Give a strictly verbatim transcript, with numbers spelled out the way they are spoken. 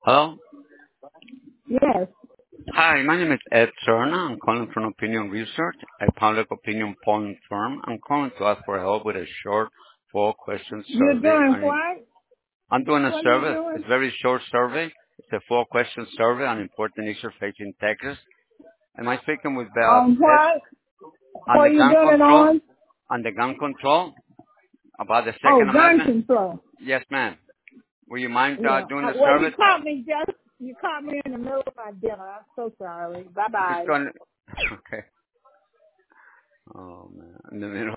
Hello? Yes. Hi, my name is Ed Serna. I'm calling from Opinion Research, a public opinion polling firm. I'm calling to ask for help with a short four-question You're survey. doing I, what? I'm doing a What are you survey. doing? It's a very short survey. It's a four-question survey on important issues facing Texas. Am I speaking with uh, On Ed what? on What the are you gun doing it control? on? On the gun control? About the Oh, Second gun Amendment? control. Yes, ma'am. Will you mind uh, Yeah. doing Uh, the well, you survey? caught me just, you caught me in the middle of my dinner. I'm so sorry. If it's Bye-bye. going, okay. Oh man, in the middle.